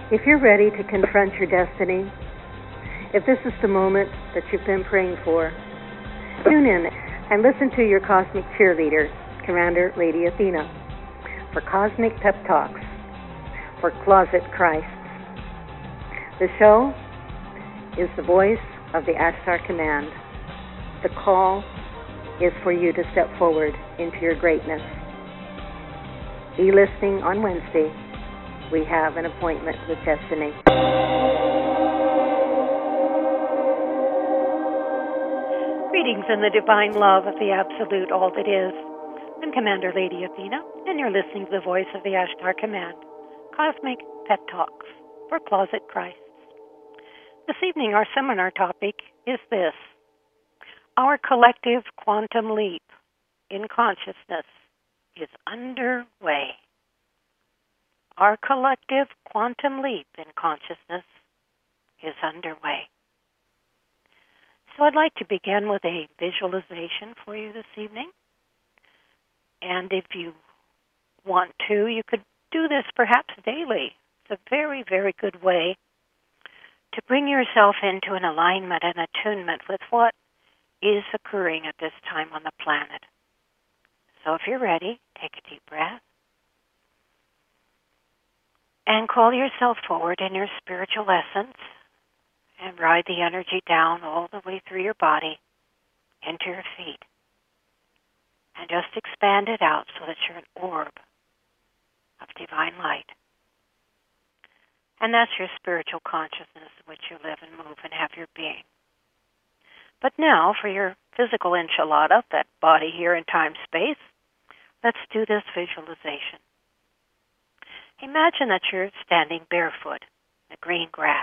If you're ready to confront your destiny, if this is the moment that you've been praying for, tune in and listen to your cosmic cheerleader, Commander Lady Athena, for Cosmic Pep Talks for Closet Christ. The show is the voice of the Ashtar Command. The call is for you to step forward into your greatness. Be listening on Wednesday. We have an appointment with destiny. Greetings in the divine love of the absolute all that is. I'm Commander Lady Athena, and you're listening to the voice of the Ashtar Command, Cosmic Pep Talks for Closet Christ. This evening, our seminar topic is this: our collective quantum leap in consciousness is underway. Our collective quantum leap in consciousness is underway. So I'd like to begin with a visualization for you this evening. And if you want to, you could do this perhaps daily. It's a very, very good way to bring yourself into an alignment and attunement with what is occurring at this time on the planet. So if you're ready, take a deep breath. And call yourself forward in your spiritual essence and ride the energy down all the way through your body into your feet. And just expand it out so that you're an orb of divine light. And that's your spiritual consciousness in which you live and move and have your being. But now for your physical enchilada, that body here in time-space, let's do this visualization. Imagine that you're standing barefoot in the green grass.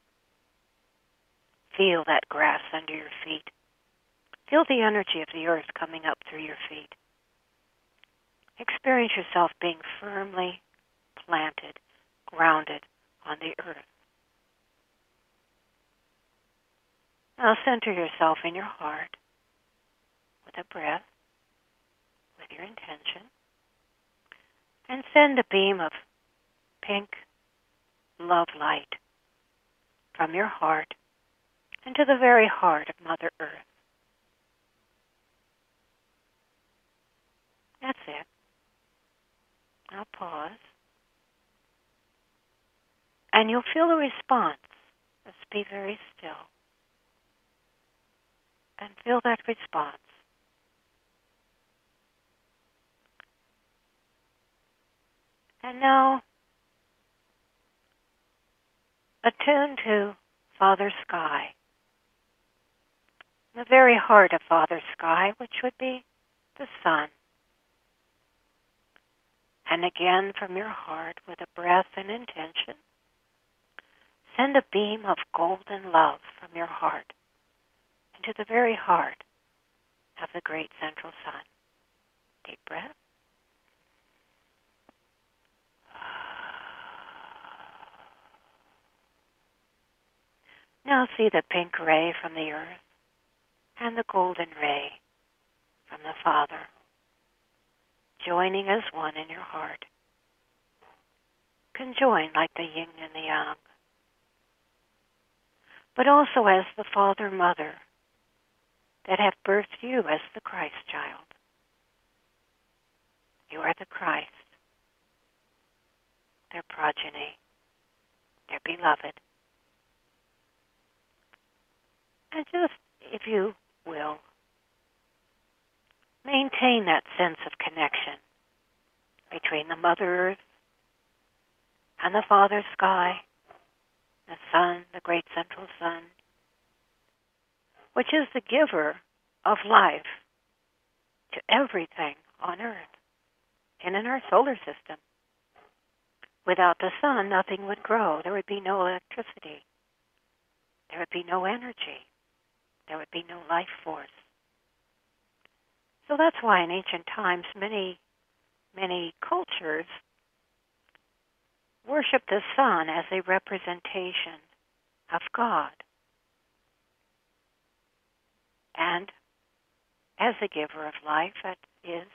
Feel that grass under your feet. Feel the energy of the earth coming up through your feet. Experience yourself being firmly planted, grounded on the earth. Now center yourself in your heart with a breath, with your intention, and send a beam of pink love light from your heart into the very heart of Mother Earth. That's it. Now pause. And you'll feel the response. Just be very still. And feel that response. And now, attune to Father Sky, the very heart of Father Sky, which would be the sun. And again, from your heart, with a breath and intention, send a beam of golden love from your heart into the very heart of the great central sun. Deep breath. Now see the pink ray from the earth and the golden ray from the Father, joining as one in your heart. Conjoin like the yin and the yang, but also as the Father, Mother that have birthed you as the Christ child. You are the Christ, their progeny, their beloved. And just, if you will, maintain that sense of connection between the Mother Earth and the Father Sky, the Sun, the great central sun, which is the giver of life to everything on Earth and in our solar system. Without the sun, nothing would grow. There would be no electricity. There would be no energy. There would be no life force. So that's why in ancient times, many cultures worship the sun as a representation of God and as a giver of life. That is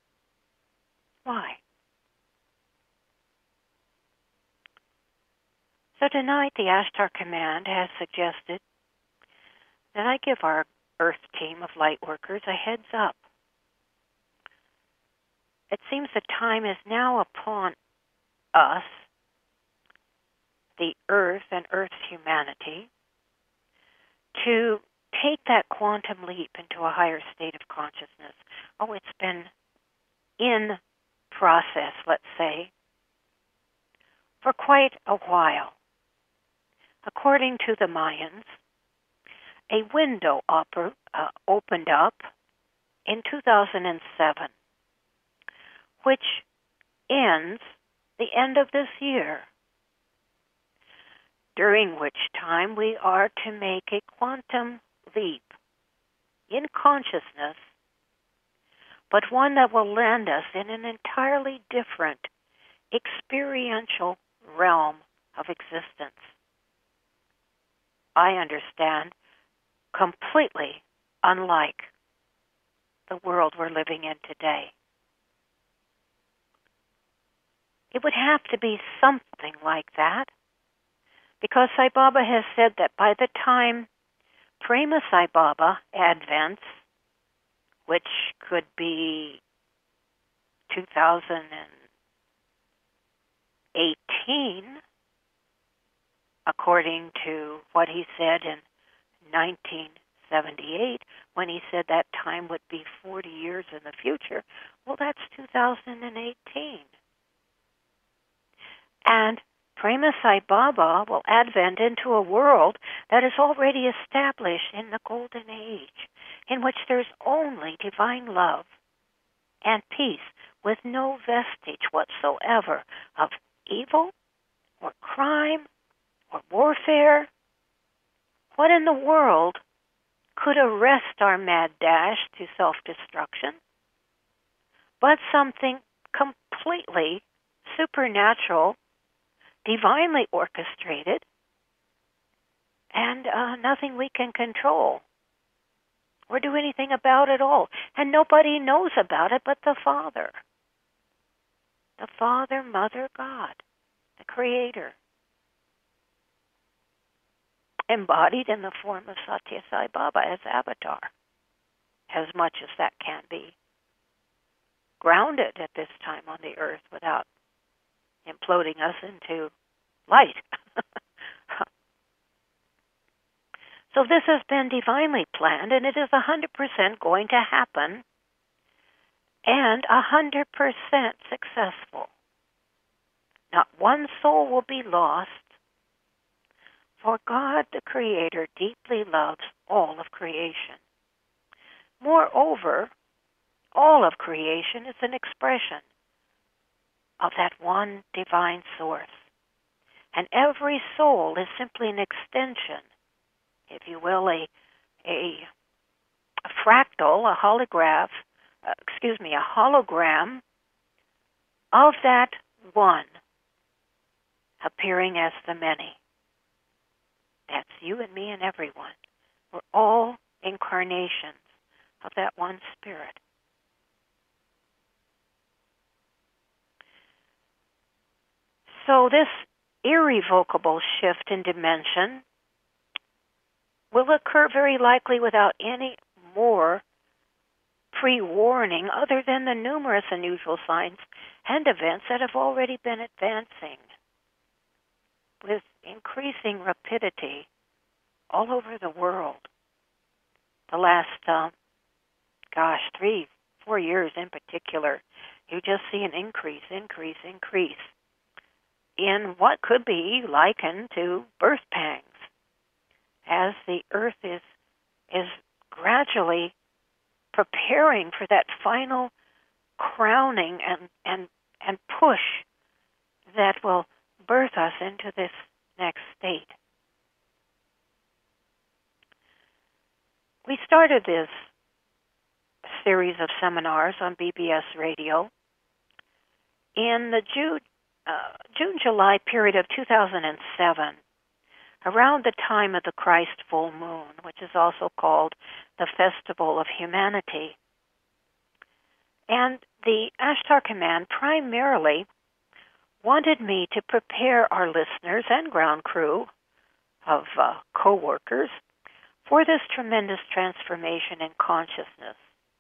why. So tonight the Ashtar Command has suggested that I give our Earth team of light workers a heads up. It seems the time is now upon us, the Earth and Earth's humanity, to take that quantum leap into a higher state of consciousness. Oh, it's been in process, let's say, for quite a while. According to the Mayans, a window opened up in 2007, which ends the end of this year, during which time we are to make a quantum leap in consciousness, but one that will land us in an entirely different experiential realm of existence. I understand, completely unlike the world we're living in today. It would have to be something like that, because Sai Baba has said that by the time Prema Sai Baba advents, which could be 2018, according to what he said in 1978, when he said that time would be 40 years in the future, well, that's 2018. And Prema Sai Baba will advent into a world that is already established in the Golden Age, in which there's only divine love and peace, with no vestige whatsoever of evil or crime or warfare. What in the world could arrest our mad dash to self-destruction but something completely supernatural, divinely orchestrated, and nothing we can control or do anything about at all. And nobody knows about it but the Father. The Father, Mother, God, the Creator, embodied in the form of Satya Sai Baba as avatar, as much as that can be. Grounded at this time on the earth without imploding us into light. So this has been divinely planned, and it is 100% going to happen, and 100% successful. Not one soul will be lost, for God, the Creator, deeply loves all of creation. Moreover, all of creation is an expression of that one divine source. And every soul is simply an extension, if you will, a fractal, a hologram of that one appearing as the many. That's you and me and everyone. We're all incarnations of that one spirit. So this irrevocable shift in dimension will occur very likely without any more pre-warning other than the numerous unusual signs and events that have already been advancing with increasing rapidity all over the world. The last, 3-4 years in particular, you just see an increase in what could be likened to birth pangs, as the earth is gradually preparing for that final crowning and push that will birth us into this next state. We started this series of seminars on BBS Radio in the June-July period of 2007, around the time of the Christ full moon, which is also called the Festival of Humanity. And the Ashtar Command primarily wanted me to prepare our listeners and ground crew of co-workers for this tremendous transformation in consciousness.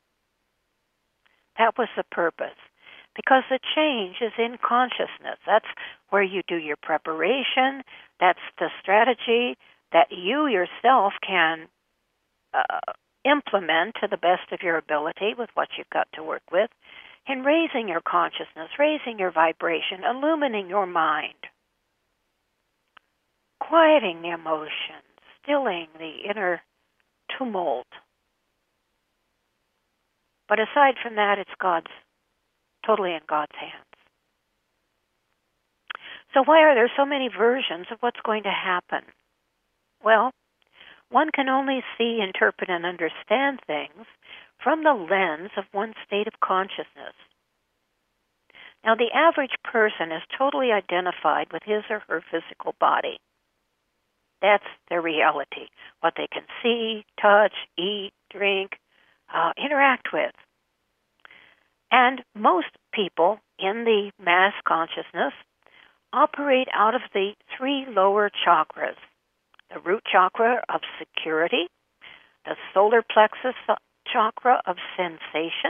That was the purpose. Because the change is in consciousness. That's where you do your preparation. That's the strategy that you yourself can implement to the best of your ability with what you've got to work with in raising your consciousness, raising your vibration, illumining your mind, quieting the emotions, stilling the inner tumult. But aside from that, it's totally in God's hands. So why are there so many versions of what's going to happen? Well, one can only see, interpret, and understand things from the lens of one state of consciousness. Now, the average person is totally identified with his or her physical body. That's their reality, what they can see, touch, eat, drink, interact with. And most people in the mass consciousness operate out of the three lower chakras: the root chakra of security, the solar plexus chakra of sensation,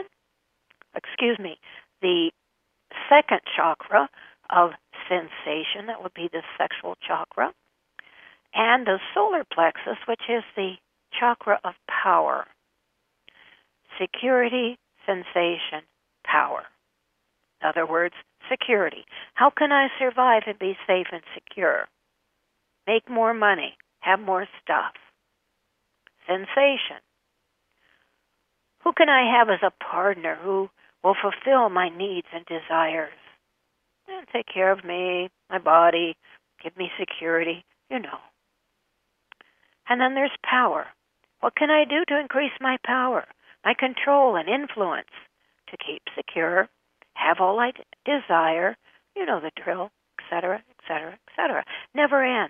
the second chakra of sensation, that would be the sexual chakra, and the solar plexus, which is the chakra of power. Security, sensation, power. In other words, security. How can I survive and be safe and secure? Make more money, have more stuff. Sensation. Who can I have as a partner who will fulfill my needs and desires? And take care of me, my body, give me security, you know. And then there's power. What can I do to increase my power, my control and influence to keep secure, have all I desire, you know the drill, etc., etc., etc. Never ends.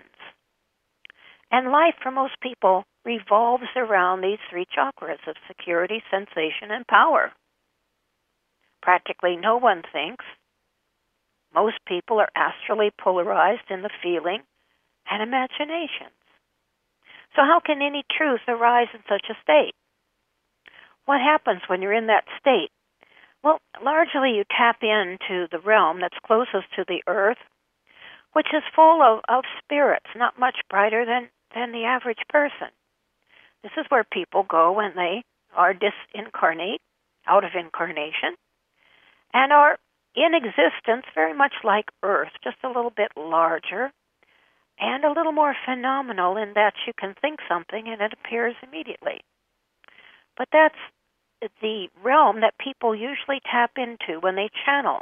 And life for most people revolves around these three chakras of security, sensation, and power. Practically no one thinks. Most people are astrally polarized in the feeling and imaginations. So how can any truth arise in such a state? What happens when you're in that state? Well, largely you tap into the realm that's closest to the earth, which is full of spirits, not much brighter than the average person. This is where people go when they are disincarnate, out of incarnation, and are in existence very much like Earth, just a little bit larger and a little more phenomenal in that you can think something and it appears immediately. But that's the realm that people usually tap into when they channel.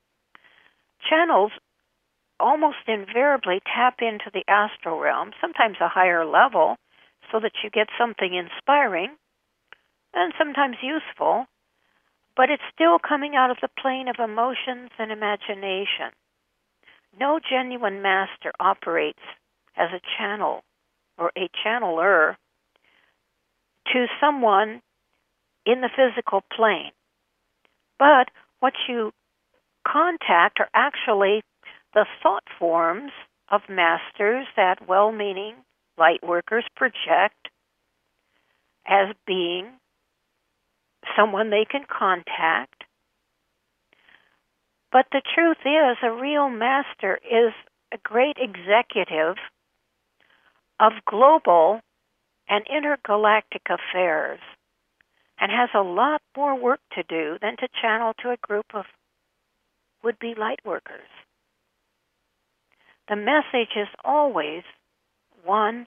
Channels almost invariably tap into the astral realm, sometimes a higher level, so that you get something inspiring and sometimes useful, but it's still coming out of the plane of emotions and imagination. No genuine master operates as a channel or a channeler to someone in the physical plane. But what you contact are actually the thought forms of masters that well-meaning light workers project as being someone they can contact. But the truth is, a real master is a great executive of global and intergalactic affairs and has a lot more work to do than to channel to a group of would-be light workers. The message is always one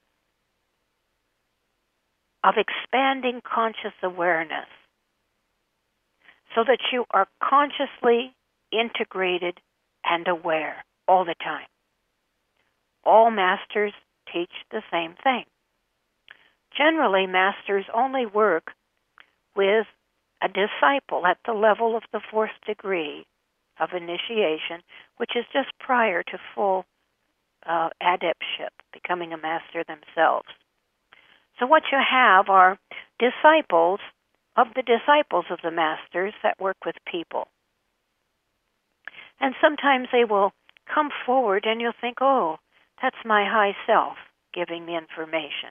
of expanding conscious awareness so that you are consciously integrated and aware all the time. All masters teach the same thing. Generally, masters only work with a disciple at the level of the 4th degree of initiation, which is just prior to full adeptship, becoming a master themselves. So what you have are disciples of the masters that work with people. And sometimes they will come forward and you'll think, oh, that's my high self giving the information.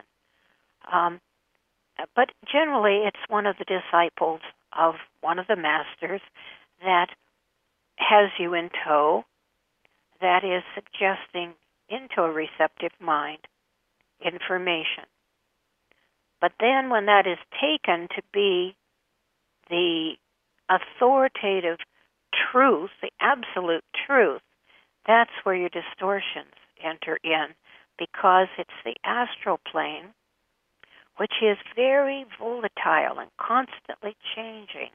But generally it's one of the disciples of one of the masters that has you in tow, that is suggesting into a receptive mind information. But then when that is taken to be the authoritative truth, the absolute truth, that's where your distortions enter in, because it's the astral plane, which is very volatile and constantly changing.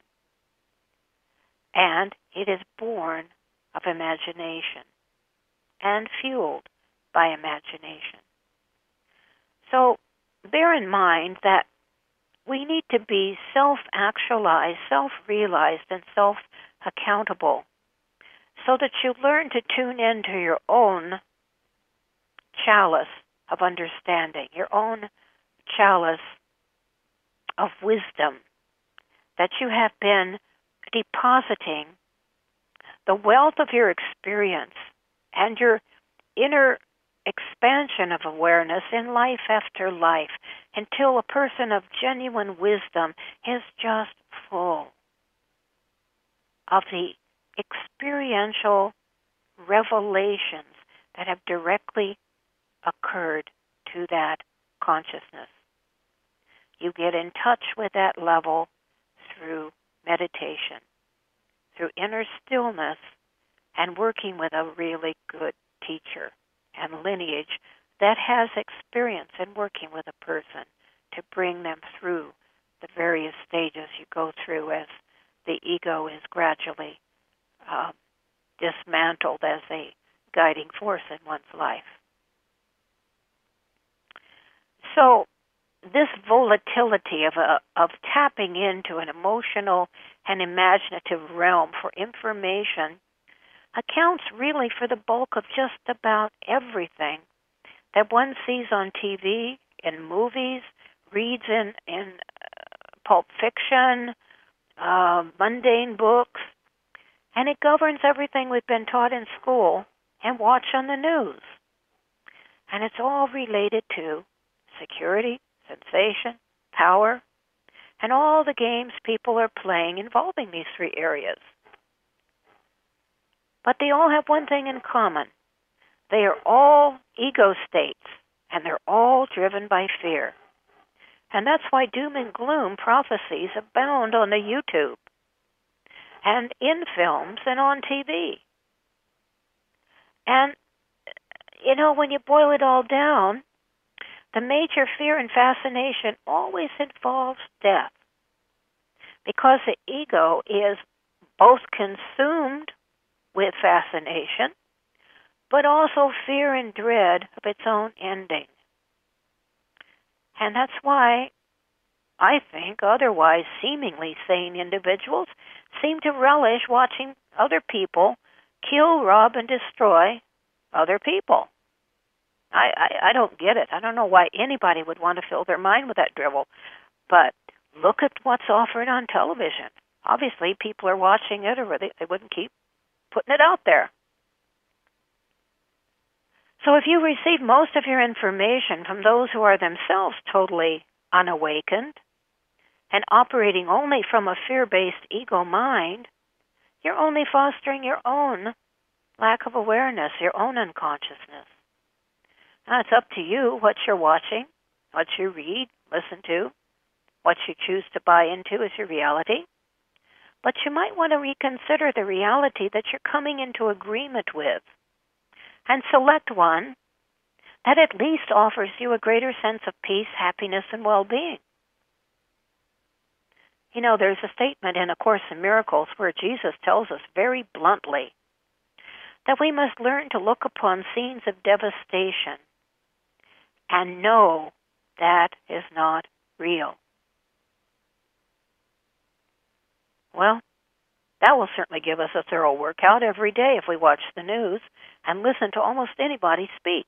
And it is born of imagination and fueled by imagination. So bear in mind that we need to be self-actualized, self-realized, and self-accountable so that you learn to tune into your own chalice of understanding, your own chalice of wisdom, that you have been depositing the wealth of your experience and your inner expansion of awareness in life after life until a person of genuine wisdom is just full of the experiential revelations that have directly occurred to that consciousness. You get in touch with that level through meditation, through inner stillness, and working with a really good teacher and lineage that has experience in working with a person to bring them through the various stages you go through as the ego is gradually dismantled as a guiding force in one's life. So this volatility of tapping into an emotional and imaginative realm for information accounts really for the bulk of just about everything that one sees on TV, in movies, reads in pulp fiction, mundane books, and it governs everything we've been taught in school and watch on the news. And it's all related to security, sensation, power, and all the games people are playing involving these three areas. But they all have one thing in common. They are all ego states, and they're all driven by fear. And that's why doom and gloom prophecies abound on the YouTube and in films and on TV. And, you know, when you boil it all down, the major fear and fascination always involves death, because the ego is both consumed with fascination, but also fear and dread of its own ending. And that's why I think otherwise seemingly sane individuals seem to relish watching other people kill, rob, and destroy other people. I don't get it. I don't know why anybody would want to fill their mind with that drivel. But look at what's offered on television. Obviously, people are watching it, or they wouldn't keep putting it out there. So if you receive most of your information from those who are themselves totally unawakened and operating only from a fear-based ego mind, you're only fostering your own lack of awareness, your own unconsciousness. Now, it's up to you what you're watching, what you read, listen to, what you choose to buy into as your reality. But you might want to reconsider the reality that you're coming into agreement with and select one that at least offers you a greater sense of peace, happiness, and well-being. You know, there's a statement in A Course in Miracles where Jesus tells us very bluntly that we must learn to look upon scenes of devastation and know that is not real. Well, that will certainly give us a thorough workout every day if we watch the news and listen to almost anybody speak.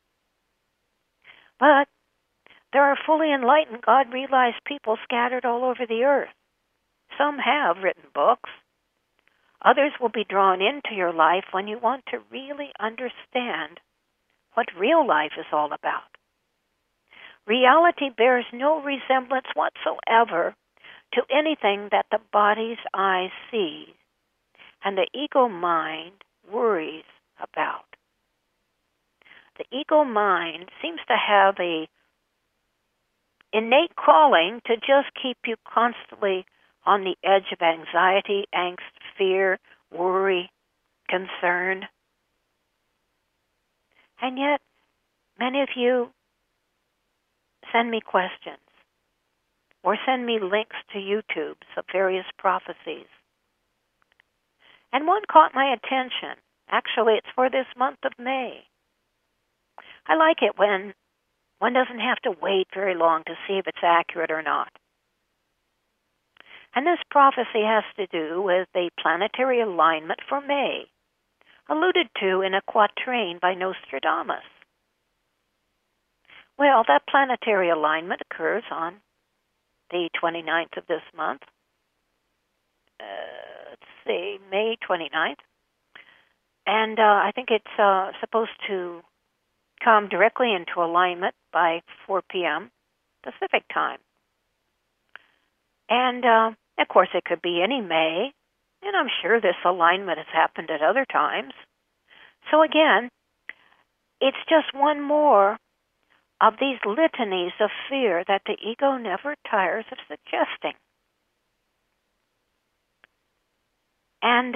But there are fully enlightened, God-realized people scattered all over the earth. Some have written books. Others will be drawn into your life when you want to really understand what real life is all about. Reality bears no resemblance whatsoever to anything that the body's eyes see and the ego mind worries about. The ego mind seems to have a innate calling to just keep you constantly on the edge of anxiety, angst, fear, worry, concern. And yet, many of you send me questions or send me links to YouTubes of various prophecies. And one caught my attention. Actually, it's for this month of May. I like it when one doesn't have to wait very long to see if it's accurate or not. And this prophecy has to do with the planetary alignment for May, alluded to in a quatrain by Nostradamus. Well, that planetary alignment occurs on the 29th of this month. May 29th. And I think it's supposed to come directly into alignment by 4 p.m. Pacific time. And, of course, it could be any May, and I'm sure this alignment has happened at other times. So, again, it's just one more of these litanies of fear that the ego never tires of suggesting. And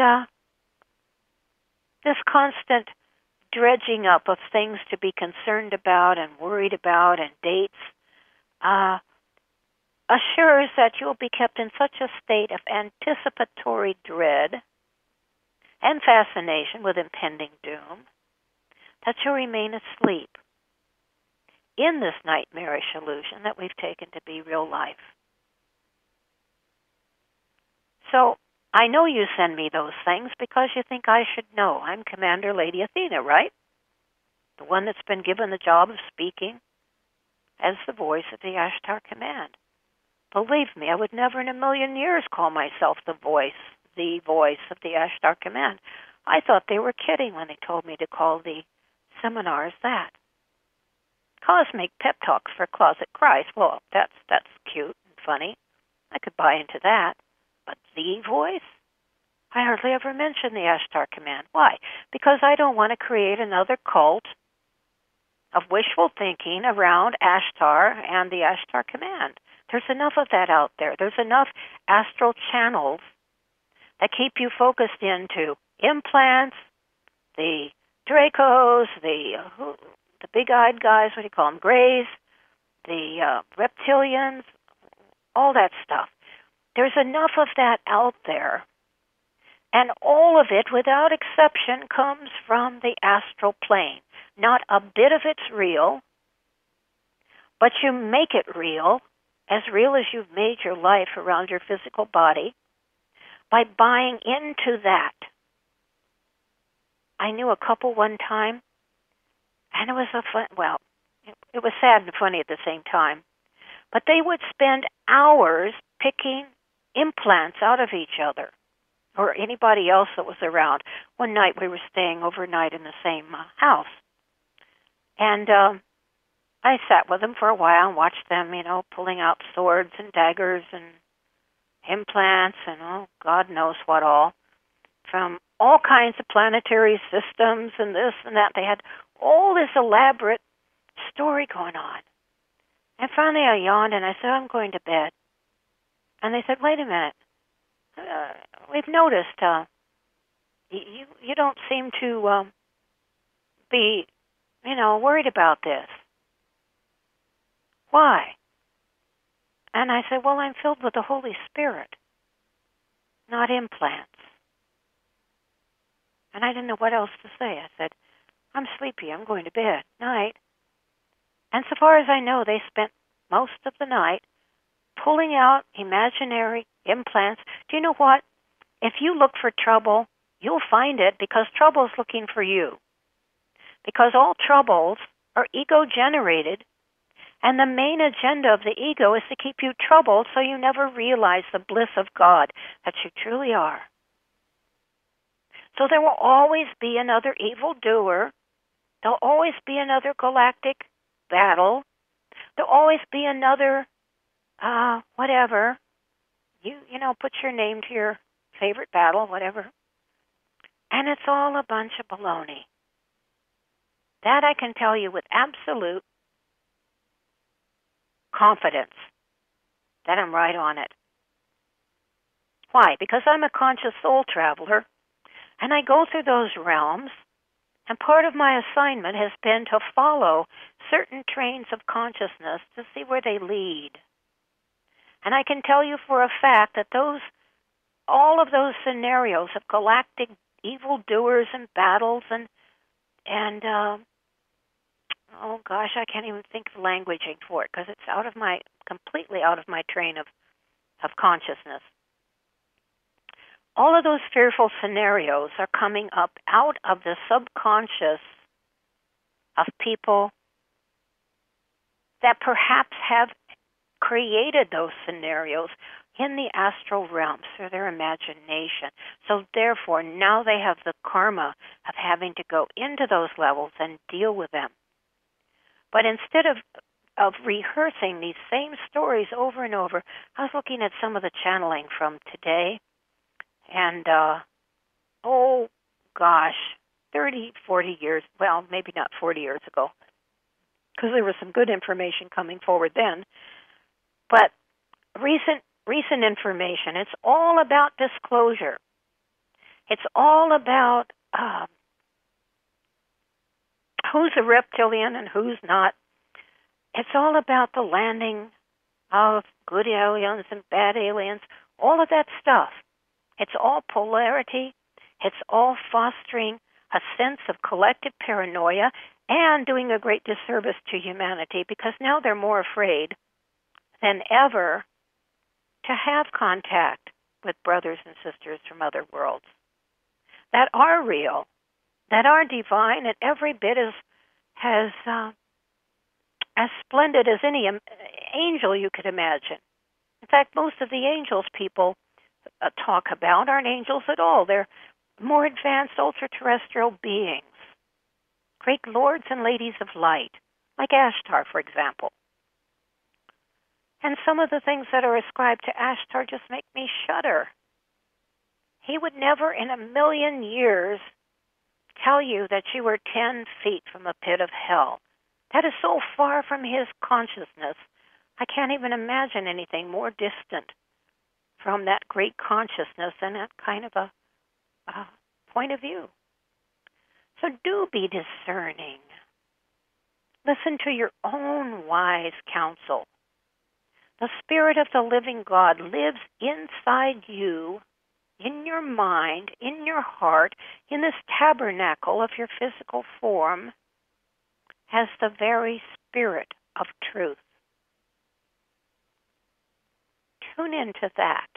this constant dredging up of things to be concerned about and worried about and dates assures that you'll be kept in such a state of anticipatory dread and fascination with impending doom that you'll remain asleep in this nightmarish illusion that we've taken to be real life. So, I know you send me those things because you think I should know. I'm Commander Lady Athena, right? The one that's been given the job of speaking as the voice of the Ashtar Command. Believe me, I would never in a million years call myself the voice of the Ashtar Command. I thought they were kidding when they told me to call the seminars that. Cosmic Pep Talks for Closet Christ. Well, that's cute and funny. I could buy into that. But the voice? I hardly ever mention the Ashtar Command. Why? Because I don't want to create another cult of wishful thinking around Ashtar and the Ashtar Command. There's enough of that out there. There's enough astral channels that keep you focused into implants, the Dracos, the big-eyed guys, what do you call them, Greys, the reptilians, all that stuff. There's enough of that out there. And all of it, without exception, comes from the astral plane. Not a bit of it's real, but you make it real as you've made your life around your physical body, by buying into that. I knew a couple one time, and it was it was sad and funny at the same time, but they would spend hours picking implants out of each other or anybody else that was around. One night we were staying overnight in the same house, and I sat with them for a while and watched them, pulling out swords and daggers and implants and God knows what all, from all kinds of planetary systems and this and that. They had all this elaborate story going on. And finally I yawned and I said, I'm going to bed. And they said, wait a minute. We've noticed you don't seem to be, worried about this. Why? And I said, well, I'm filled with the Holy Spirit, not implants. And I didn't know what else to say. I said, I'm sleepy. I'm going to bed. Night. And so far as I know, they spent most of the night pulling out imaginary implants. Do you know what? If you look for trouble, you'll find it, because trouble's looking for you. Because all troubles are ego-generated, and the main agenda of the ego is to keep you troubled so you never realize the bliss of God that you truly are. So there will always be another evildoer. There'll always be another galactic battle. There'll always be another, whatever. You know, put your name to your favorite battle, whatever. And it's all a bunch of baloney. That I can tell you with absolute confidence that I'm right on it. Why? Because I'm a conscious soul traveler, and I go through those realms, and part of my assignment has been to follow certain trains of consciousness to see where they lead. And I can tell you for a fact that all of those scenarios of galactic evildoers and battles and oh gosh, I can't even think of languaging for it because it's completely out of my train of consciousness. All of those fearful scenarios are coming up out of the subconscious of people that perhaps have created those scenarios in the astral realms through their imagination. So therefore, now they have the karma of having to go into those levels and deal with them. But instead of rehearsing these same stories over and over, I was looking at some of the channeling from today, and, 30, 40 years, well, maybe not 40 years ago, because there was some good information coming forward then, but recent information, it's all about disclosure. It's all about who's a reptilian and who's not. It's all about the landing of good aliens and bad aliens, all of that stuff. It's all polarity. It's all fostering a sense of collective paranoia and doing a great disservice to humanity because now they're more afraid than ever to have contact with brothers and sisters from other worlds that are real, that are divine, and every bit as splendid as any angel you could imagine. In fact, most of the angels people talk about aren't angels at all. They're more advanced ultra-terrestrial beings, great lords and ladies of light, like Ashtar, for example. And some of the things that are ascribed to Ashtar just make me shudder. He would never in a million years tell you that you were 10 feet from a pit of hell. That is so far from his consciousness. I can't even imagine anything more distant from that great consciousness and that kind of a point of view. So do be discerning. Listen to your own wise counsel. The Spirit of the living God lives inside you, in your mind, in your heart, in this tabernacle of your physical form, as the very Spirit of truth. Tune into that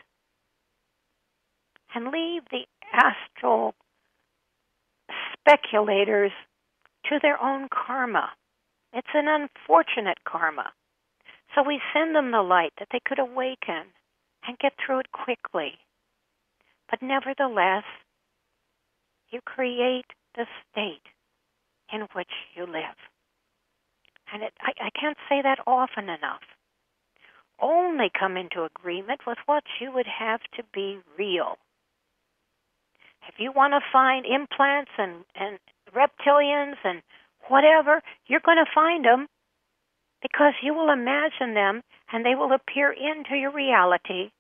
and leave the astral speculators to their own karma. It's an unfortunate karma. So we send them the light that they could awaken and get through it quickly. But nevertheless, you create the state in which you live. And I can't say that often enough. Only come into agreement with what you would have to be real. If you want to find implants and reptilians and whatever, you're going to find them because you will imagine them and they will appear into your reality.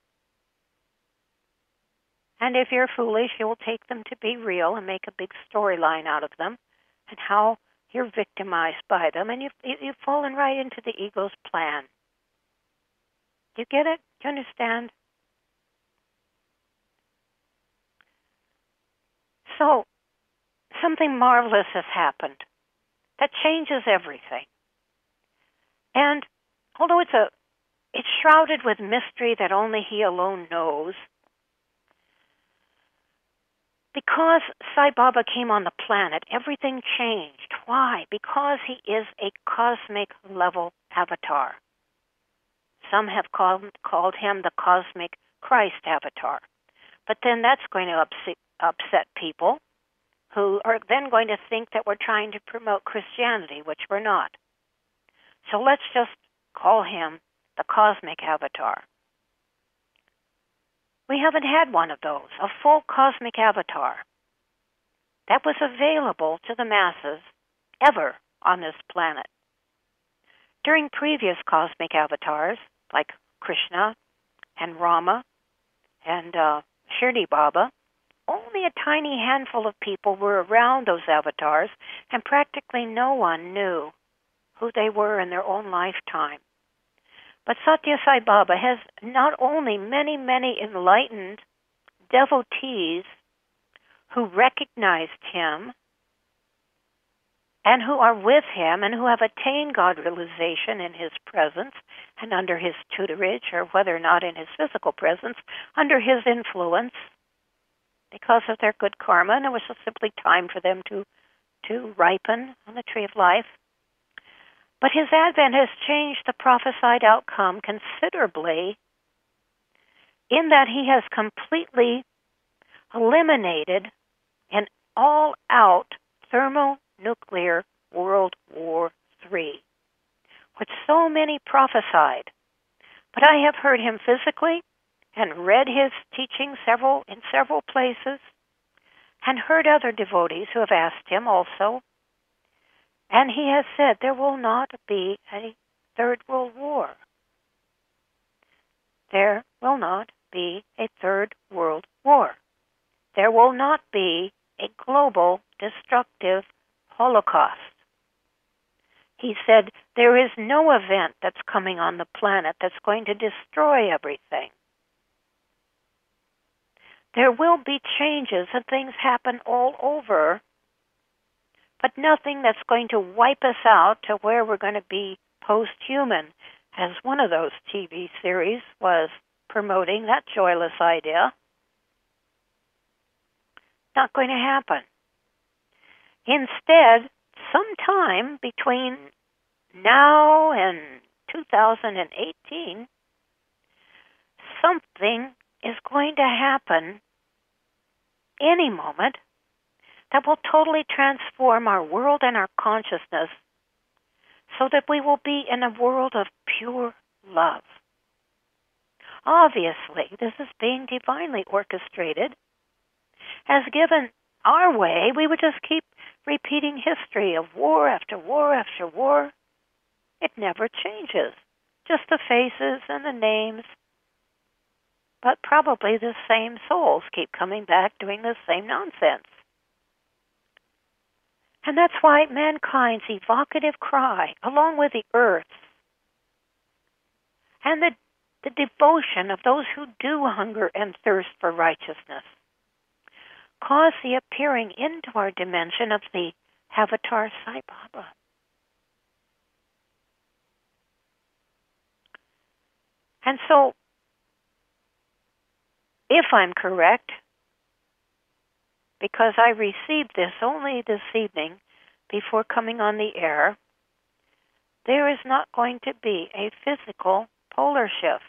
And if you're foolish, you will take them to be real and make a big storyline out of them and how you're victimized by them, and you've fallen right into the ego's plan. Do you get it? Do you understand? So, something marvelous has happened that changes everything. And although it's shrouded with mystery that only he alone knows, because Sai Baba came on the planet, everything changed. Why? Because he is a cosmic level avatar. Some have called him the cosmic Christ avatar. But then that's going to upset people who are then going to think that we're trying to promote Christianity, which we're not. So let's just call him the cosmic avatar. We haven't had one of those, a full cosmic avatar that was available to the masses ever on this planet. During previous cosmic avatars, like Krishna and Rama and Shirdi Baba, only a tiny handful of people were around those avatars, and practically no one knew who they were in their own lifetime. But Satya Sai Baba has not only many, many enlightened devotees who recognized him and who are with him and who have attained God realization in his presence and under his tutorage, or whether or not in his physical presence, under his influence, because of their good karma, and it was just simply time for them to ripen on the tree of life. But his advent has changed the prophesied outcome considerably, in that he has completely eliminated an all-out thermonuclear World War III, which so many prophesied. But I have heard him physically and read his teaching in several places, and heard other devotees who have asked him also. And he has said there will not be a third world war. There will not be a third world war. There will not be a global destructive Holocaust. He said there is no event that's coming on the planet that's going to destroy everything. There will be changes and things happen all over, but nothing that's going to wipe us out to where we're going to be post-human, as one of those TV series was promoting that joyless idea. Not going to happen. Instead, sometime between now and 2018, something is going to happen any moment that will totally transform our world and our consciousness so that we will be in a world of pure love. Obviously, this is being divinely orchestrated. As given our way, we would just keep repeating history of war after war after war. It never changes, just the faces and the names. But probably the same souls keep coming back doing the same nonsense. And that's why mankind's evocative cry, along with the earth's, and the devotion of those who do hunger and thirst for righteousness, cause the appearing into our dimension of the Avatar Sai Baba. And so, if I'm correct, because I received this only this evening before coming on the air, there is not going to be a physical polar shift.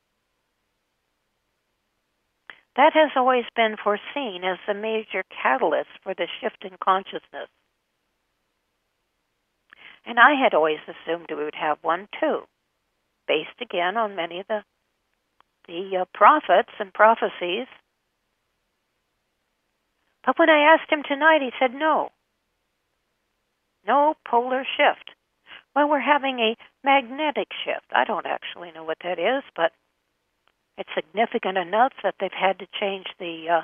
That has always been foreseen as the major catalyst for the shift in consciousness. And I had always assumed we would have one too, based again on many of the prophets and prophecies. But when I asked him tonight, he said no polar shift. Well, we're having a magnetic shift. I don't actually know what that is, but it's significant enough that they've had to change the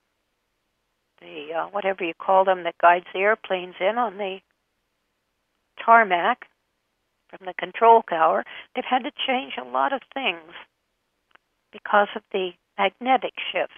whatever you call them that guides the airplanes in on the tarmac from the control tower. They've had to change a lot of things because of the magnetic shift.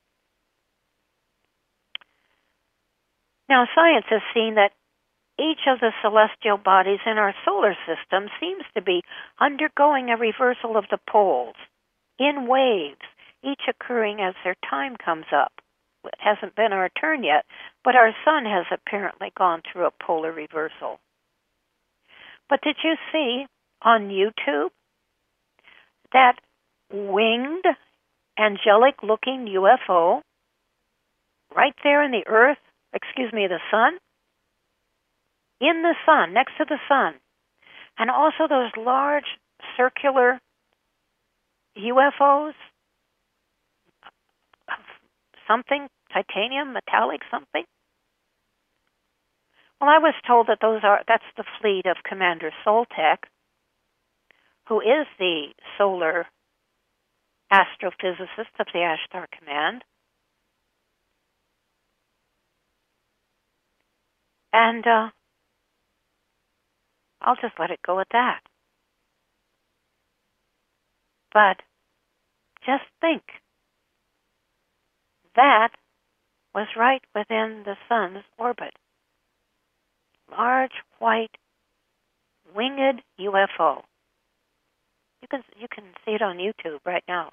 Now, science has seen that each of the celestial bodies in our solar system seems to be undergoing a reversal of the poles in waves, each occurring as their time comes up. It hasn't been our turn yet, but our sun has apparently gone through a polar reversal. But did you see on YouTube that winged, angelic-looking UFO right there in the earth the sun, in the sun, next to the sun, and also those large circular UFOs, something, titanium, metallic something. Well, I was told that that's the fleet of Commander Soltek, who is the solar astrophysicist of the Ashtar Command. And I'll just let it go at that. But just think, that was right within the sun's orbit. Large, white, winged UFO. You can see it on YouTube right now.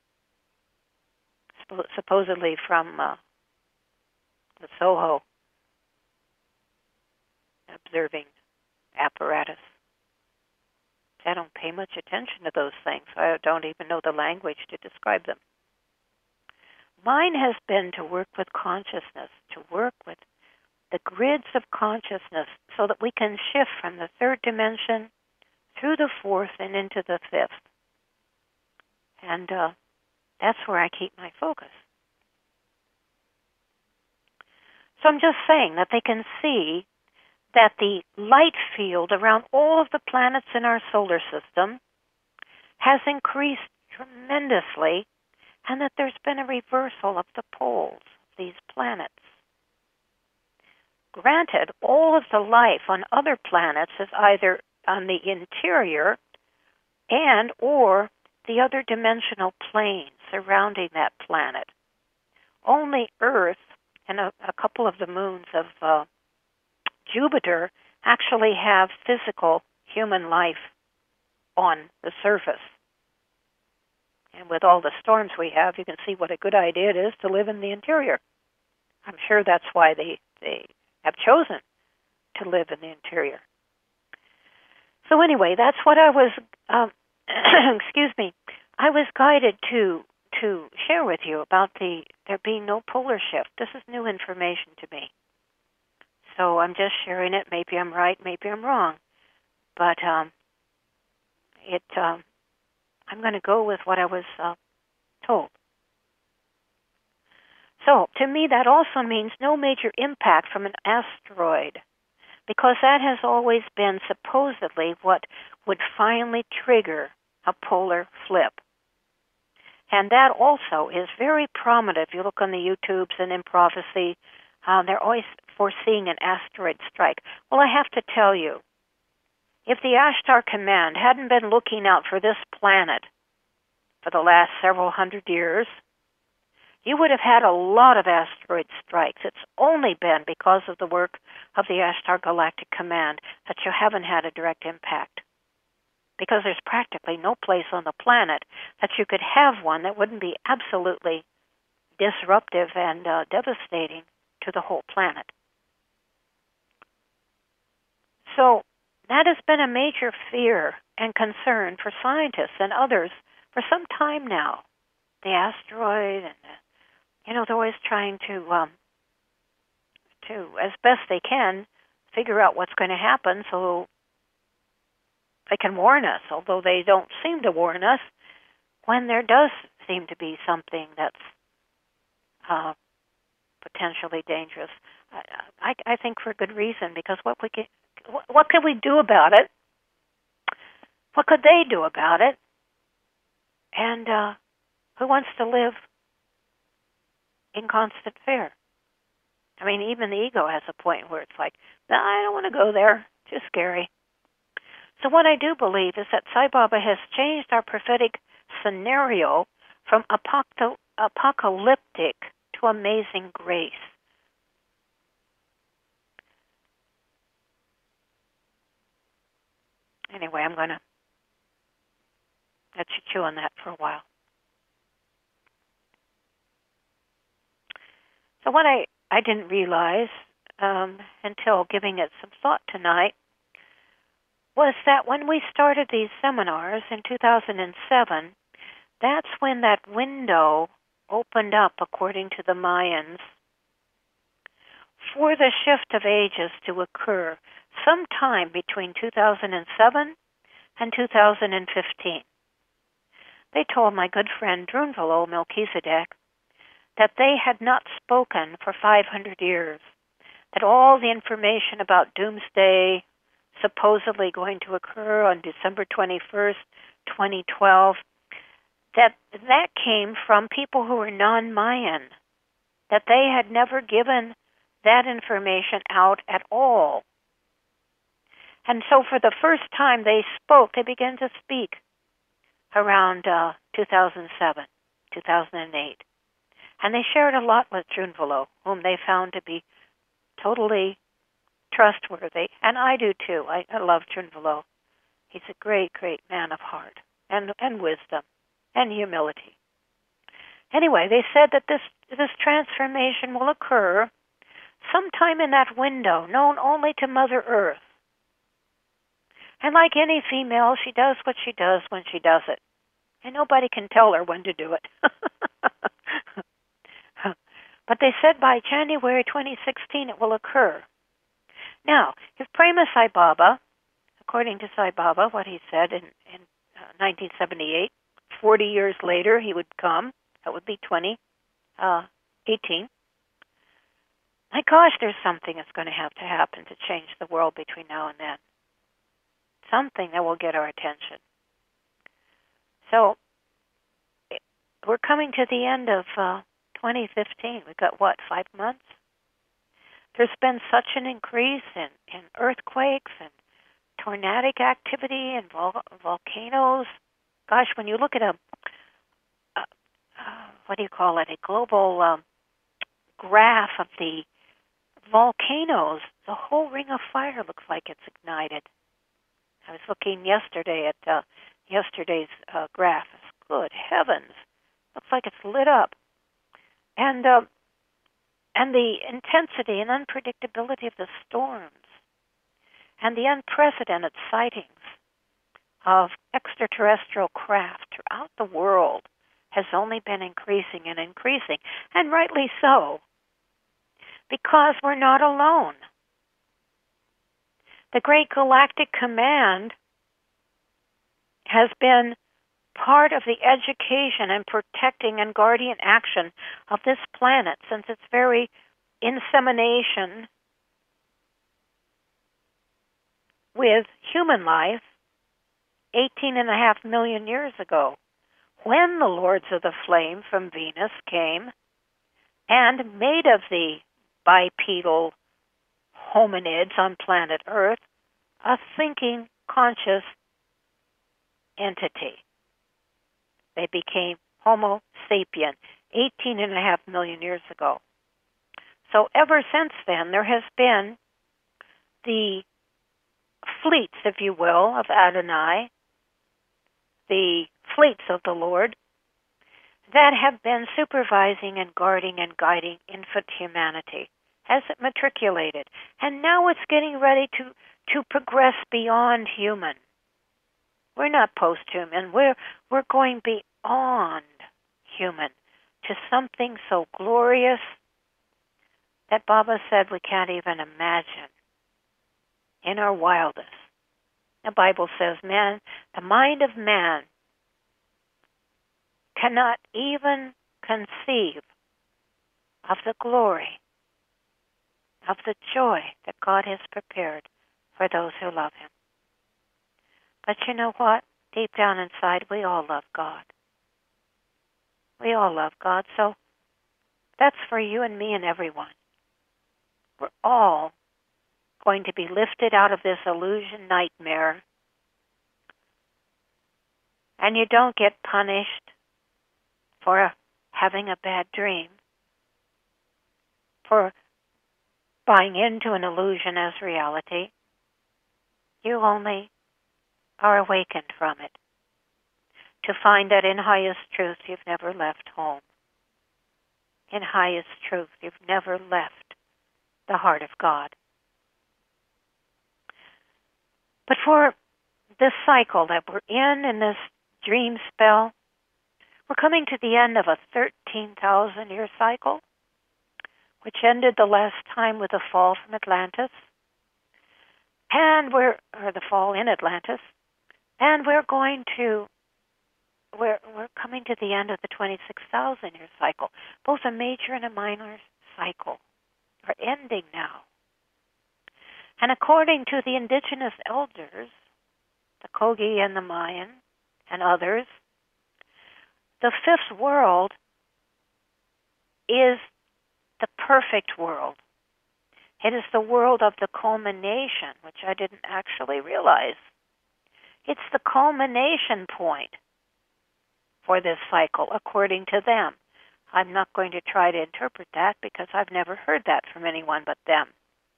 Supposedly from the SOHO observing apparatus. I don't pay much attention to those things. I don't even know the language to describe them. Mine has been to work with consciousness, to work with the grids of consciousness so that we can shift from the third dimension through the fourth and into the fifth. And that's where I keep my focus. So I'm just saying that they can see that the light field around all of the planets in our solar system has increased tremendously, and that there's been a reversal of the poles of these planets. Granted, all of the life on other planets is either on the interior and or the other dimensional planes surrounding that planet. Only Earth and a couple of the moons of Jupiter actually have physical human life on the surface. And with all the storms we have, you can see what a good idea it is to live in the interior. I'm sure that's why they have chosen to live in the interior. So anyway, that's what I was, I was guided to share with you about there being no polar shift. This is new information to me. So I'm just sharing it. Maybe I'm right, maybe I'm wrong. But I'm going to go with what I was told. So to me, that also means no major impact from an asteroid, because that has always been supposedly what would finally trigger a polar flip. And that also is very prominent. If you look on the YouTubes and in prophecy, they're always foreseeing an asteroid strike. Well, I have to tell you, if the Ashtar Command hadn't been looking out for this planet for the last several hundred years, you would have had a lot of asteroid strikes. It's only been because of the work of the Ashtar Galactic Command that you haven't had a direct impact. Because there's practically no place on the planet that you could have one that wouldn't be absolutely disruptive and devastating to the whole planet. So that has been a major fear and concern for scientists and others for some time now. The asteroid, and they're always trying to, as best they can, figure out what's going to happen so they can warn us, although they don't seem to warn us when there does seem to be something that's potentially dangerous. I think for good reason, because what could we do about it? What could they do about it? And who wants to live in constant fear? I mean, even the ego has a point where it's like, no, I don't want to go there. Too scary. So what I do believe is that Sai Baba has changed our prophetic scenario from apocalyptic to amazing grace. Anyway, I'm going to let you chew on that for a while. So what I didn't realize until giving it some thought tonight was that when we started these seminars in 2007, that's when that window opened up, according to the Mayans, for the shift of ages to occur sometime between 2007 and 2015. They told my good friend Drunvalo Melchizedek that they had not spoken for 500 years, that all the information about doomsday supposedly going to occur on December 21st, 2012, that came from people who were non-Mayan, that they had never given that information out at all. And so for the first time they began to speak around 2007, 2008. And they shared a lot with Drunvalo, whom they found to be totally trustworthy. And I do too. I love Drunvalo. He's a great, great man of heart and wisdom and humility. Anyway, they said that this transformation will occur sometime in that window, known only to Mother Earth. And like any female, she does what she does when she does it. And nobody can tell her when to do it. But they said by January 2016 it will occur. Now, if Prema Sai Baba, according to Sai Baba, what he said in 1978, 40 years later he would come, that would be 2018. My gosh, there's something that's going to happen to change the world between now and then. Something that will get our attention. So, we're coming to the end of 2015. We've got, 5 months? There's been such an increase in earthquakes and tornadic activity and volcanoes. Gosh, when you look at a global graph of the volcanoes, the whole ring of fire looks like it's ignited. I was looking yesterday at yesterday's graph. Good heavens, looks like it's lit up. And the intensity and unpredictability of the storms and the unprecedented sightings of extraterrestrial craft throughout the world has only been increasing and increasing, and rightly so, because we're not alone. The Great Galactic Command has been part of the education and protecting and guardian action of this planet since its very insemination with human life 18.5 million years ago, when the Lords of the Flame from Venus came and made of the bipedal hominids on planet Earth a thinking, conscious entity. They became Homo sapien 18.5 million years ago. So ever since then, there has been the fleets, if you will, of Adonai, the fleets of the Lord, that have been supervising and guarding and guiding infant humanity as it matriculated. And now it's getting ready to progress beyond human. We're not post-human. We're going beyond human to something so glorious that Baba said we can't even imagine in our wildest. The Bible says, man, the mind of man cannot even conceive of the glory, of the joy that God has prepared for those who love Him. But you know what? Deep down inside, we all love God. We all love God, so that's for you and me and everyone. We're all going to be lifted out of this illusion nightmare, and you don't get punished for having a bad dream, for buying into an illusion as reality. You only are awakened from it to find that in highest truth you've never left home. In highest truth you've never left the heart of God. But for this cycle that we're in this dream spell, we're coming to the end of a 13,000-year cycle, which ended the last time with the fall from Atlantis, or the fall in Atlantis, and we're coming to the end of the 26,000-year cycle. Both a major and a minor cycle are ending now. And according to the indigenous elders, the Kogi and the Mayan and others, the fifth world is the perfect world. It is the world of the culmination, which I didn't actually realize. It's the culmination point for this cycle, according to them. I'm not going to try to interpret that because I've never heard that from anyone but them.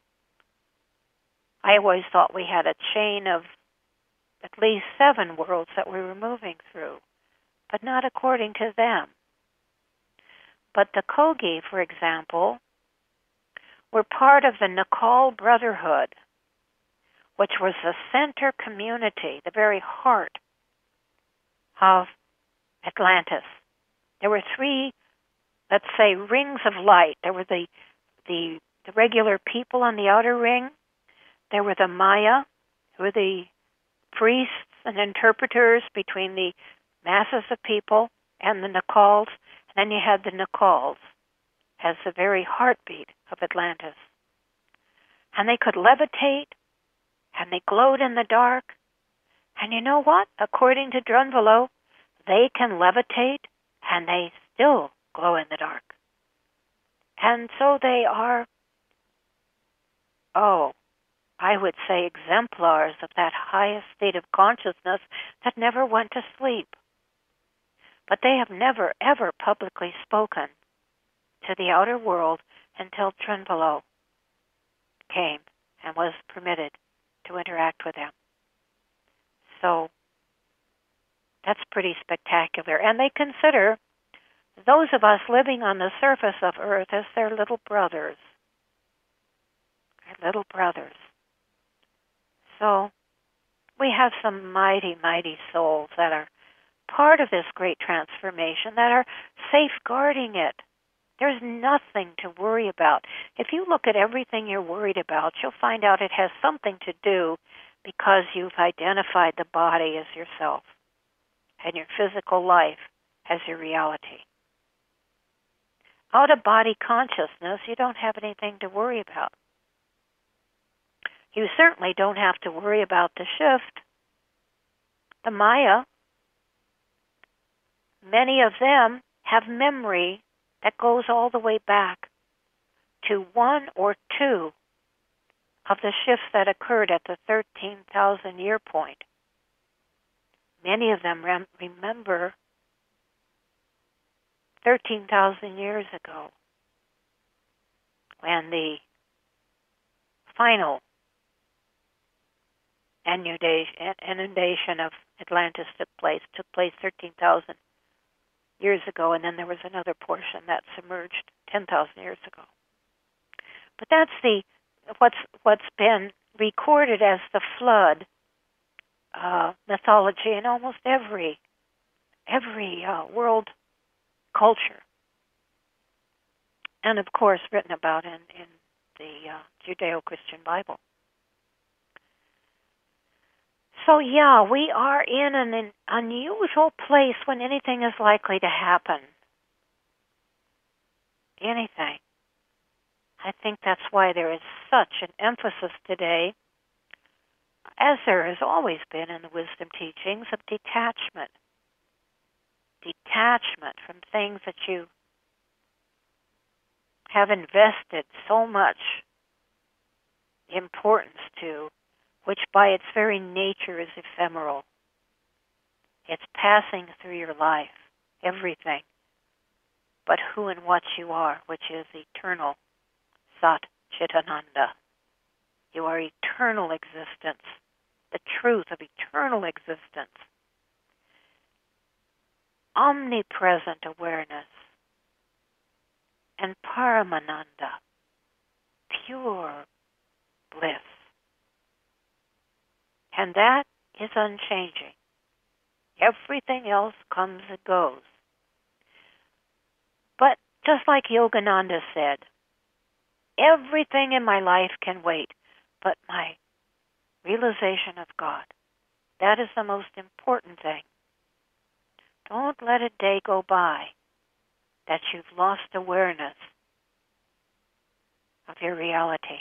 I always thought we had a chain of at least 7 worlds that we were moving through, but not according to them. But the Kogi, for example, were part of the Nakal Brotherhood, which was the center community, the very heart of Atlantis. There were 3, let's say, rings of light. There were the regular people on the outer ring. There were the Maya, who were the priests and interpreters between the masses of people and the Nakals. And then you had the Nakals as the very heartbeat of Atlantis. And they could levitate, and they glowed in the dark. And you know what? According to Drunvalo, they can levitate, and they still glow in the dark. And so they are, I would say exemplars of that highest state of consciousness that never went to sleep. But they have never, ever publicly spoken to the outer world until Drunvalo came and was permitted to interact with them. So that's pretty spectacular. And they consider those of us living on the surface of Earth as their little brothers. Their little brothers. So we have some mighty, mighty souls that are part of this great transformation, that are safeguarding it. There's nothing to worry about. If you look at everything you're worried about, you'll find out it has something to do because you've identified the body as yourself and your physical life as your reality. Out of body consciousness, you don't have anything to worry about. You certainly don't have to worry about the shift. The Maya, many of them have memory that goes all the way back to 1 or 2 of the shifts that occurred at the 13,000-year point. Many of them remember 13,000 years ago when the final inundation of Atlantis took place 13,000 years ago, and then there was another portion that submerged 10,000 years ago. But that's what's been recorded as the flood mythology in almost every world culture, and of course written about in the Judeo-Christian Bible. So yeah, we are in an unusual place when anything is likely to happen. Anything. I think that's why there is such an emphasis today, as there has always been in the wisdom teachings, of detachment. Detachment from things that you have invested so much importance to, which by its very nature is ephemeral. It's passing through your life, everything, but who and what you are, which is eternal Sat Chitananda. You are eternal existence, the truth of eternal existence. Omnipresent awareness and Paramananda, pure bliss. And that is unchanging. Everything else comes and goes. But just like Yogananda said, Everything in my life can wait, but my realization of God, that is the most important thing. Don't let a day go by that you've lost awareness of your reality.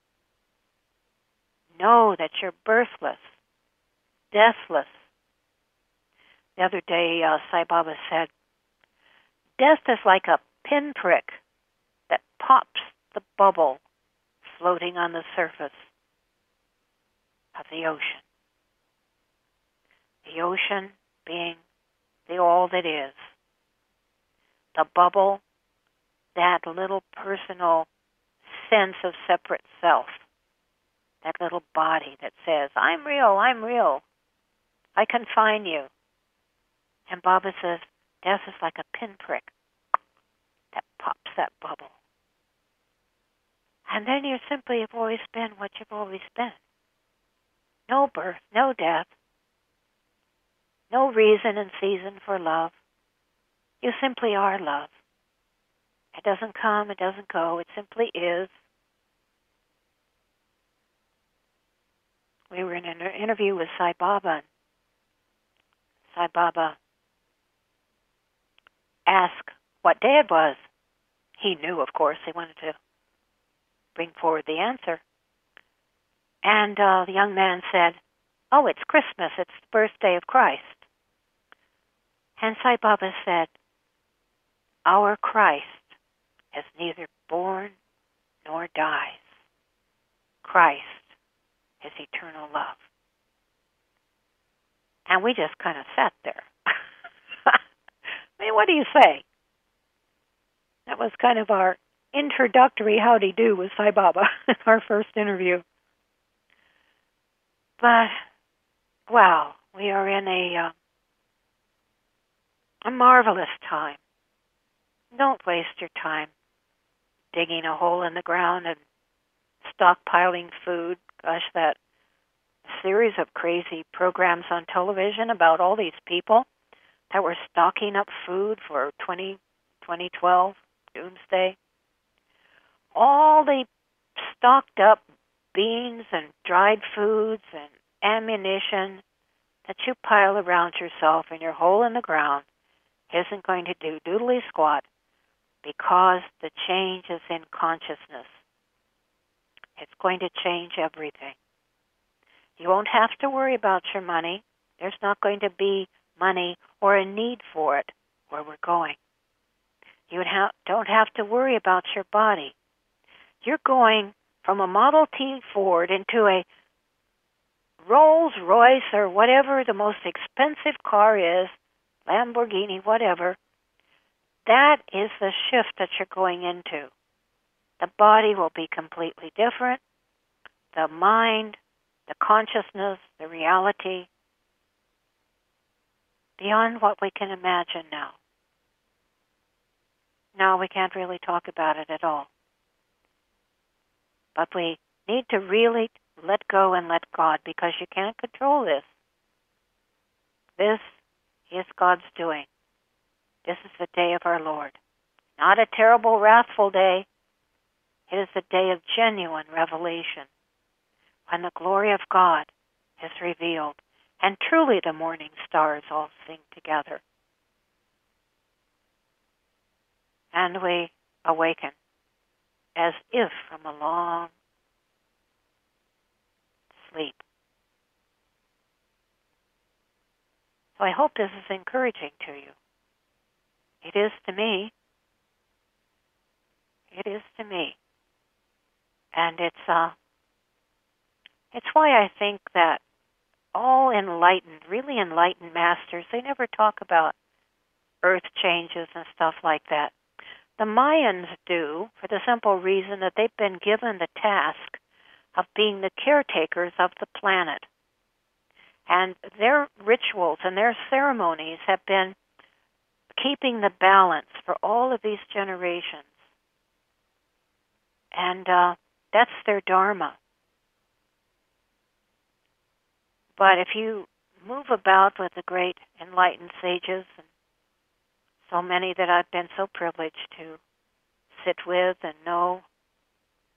Know that you're birthless, deathless. The other day, Sai Baba said, death is like a pinprick that pops the bubble floating on the surface of the ocean. The ocean being the all that is. The bubble, that little personal sense of separate self. That little body that says, I'm real, I confine you. And Baba says, death is like a pinprick that pops that bubble. And then you simply have always been what you've always been. No birth, no death, no reason and season for love. You simply are love. It doesn't come, it doesn't go, it simply is. We were in an interview with Sai Baba. Sai Baba asked what day it was. He knew, of course. He wanted to bring forward the answer. And the young man said, oh, it's Christmas. It's the birthday of Christ. And Sai Baba said, our Christ is neither born nor dies. Christ is eternal love. And we just kind of sat there. I mean, what do you say? That was kind of our introductory howdy-do with Sai Baba, our first interview. But, wow, we are in a marvelous time. Don't waste your time digging a hole in the ground and stockpiling food. Gosh, that series of crazy programs on television about all these people that were stocking up food for 2012, doomsday. All the stocked up beans and dried foods and ammunition that you pile around yourself in your hole in the ground isn't going to do doodly squat because the change is in consciousness. It's going to change everything. You won't have to worry about your money. There's not going to be money or a need for it where we're going. You don't have to worry about your body. You're going from a Model T Ford into a Rolls Royce or whatever the most expensive car is, Lamborghini, whatever. That is the shift that you're going into. The body will be completely different. The mind, the consciousness, the reality, beyond what we can imagine now. No, we can't really talk about it at all. But we need to really let go and let God, because you can't control this. This is God's doing. This is the day of our Lord. Not a terrible, wrathful day. It is the day of genuine revelation, when the glory of God is revealed, and truly the morning stars all sing together. And we awaken as if from a long sleep. So I hope this is encouraging to you. It is to me. It is to me. And it's why I think that all enlightened, really enlightened masters, they never talk about earth changes and stuff like that. The Mayans do, for the simple reason that they've been given the task of being the caretakers of the planet. And their rituals and their ceremonies have been keeping the balance for all of these generations. And that's their dharma. But if you move about with the great enlightened sages, and so many that I've been so privileged to sit with and know,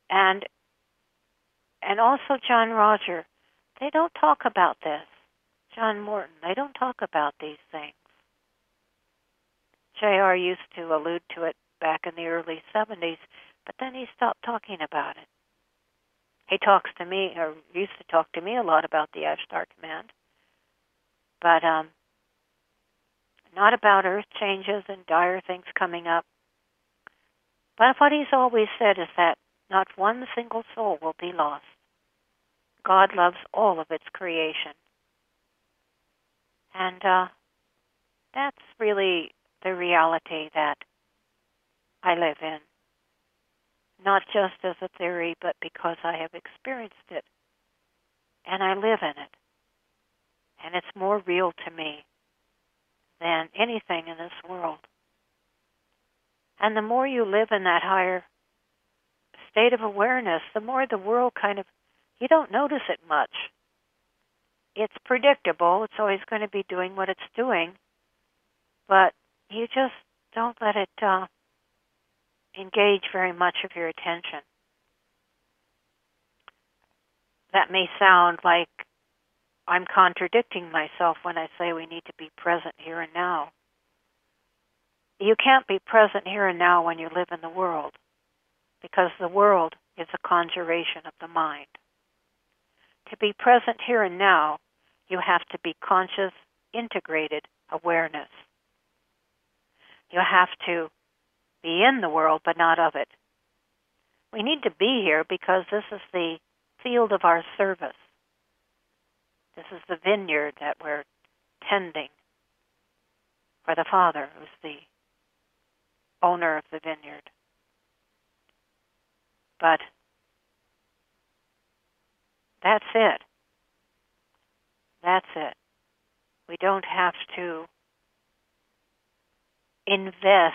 And also John Roger, they don't talk about this. John Morton, they don't talk about these things. J.R. used to allude to it back in the early 70s, but then he stopped talking about it. He talks to me, or used to talk to me a lot about the Ashtar Command, but not about earth changes and dire things coming up. But what he's always said is that not one single soul will be lost. God loves all of its creation. And that's really the reality that I live in. Not just as a theory, but because I have experienced it. And I live in it. And it's more real to me than anything in this world. And the more you live in that higher state of awareness, the more the world you don't notice it much. It's predictable. It's always going to be doing what it's doing. But you just don't let it engage very much of your attention. That may sound like I'm contradicting myself when I say we need to be present here and now. You can't be present here and now when you live in the world, because the world is a conjuration of the mind. To be present here and now, you have to be conscious, integrated awareness. You have to be in the world, but not of it. We need to be here because this is the field of our service. This is the vineyard that we're tending for the Father, who's the owner of the vineyard. But that's it. That's it. We don't have to invest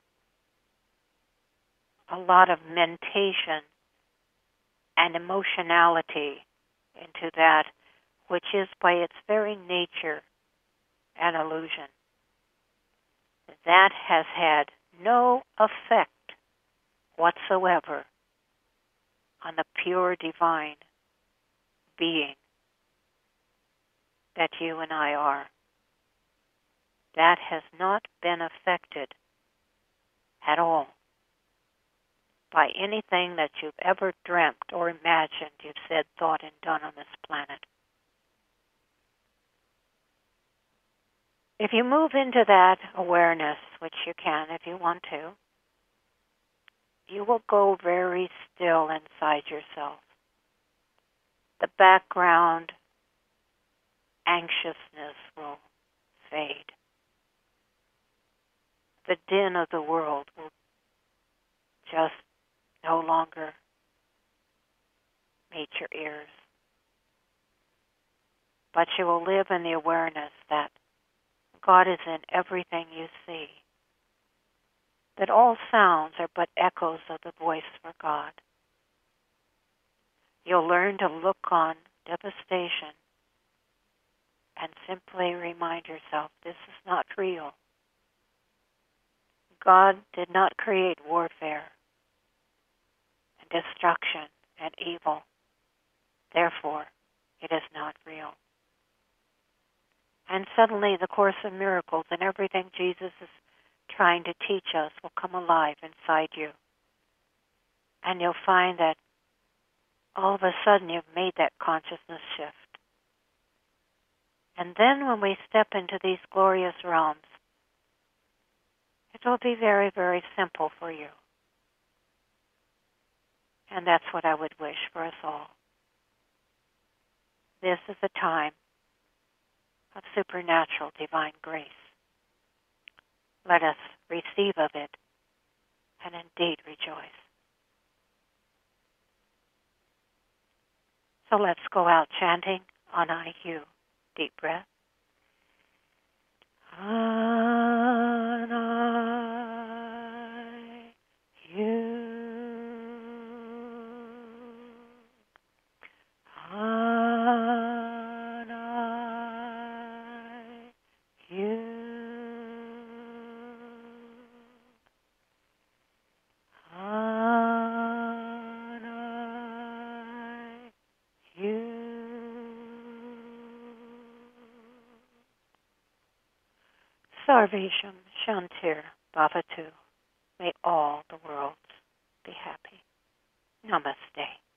a lot of mentation and emotionality into that, which is by its very nature an illusion. That has had no effect whatsoever on the pure divine being that you and I are. That has not been affected at all by anything that you've ever dreamt or imagined, you've said, thought, and done on this planet. If you move into that awareness, which you can if you want to, you will go very still inside yourself. The background anxiousness will fade. The din of the world will just no longer meet your ears. But you will live in the awareness that God is in everything you see, that all sounds are but echoes of the voice for God. You'll learn to look on devastation and simply remind yourself, this is not real. God did not create warfare and destruction and evil. Therefore, it is not real. And suddenly the Course in Miracles and everything Jesus is trying to teach us will come alive inside you. And you'll find that all of a sudden you've made that consciousness shift. And then when we step into these glorious realms, it will be very, very simple for you. And that's what I would wish for us all. This is a time of supernatural divine grace. Let us receive of it and indeed rejoice. So let's go out chanting on IQ. Deep breath. On IQ. On IQ. On Sarvesham Shantir Bhavatu. May all the worlds be happy. Namaste.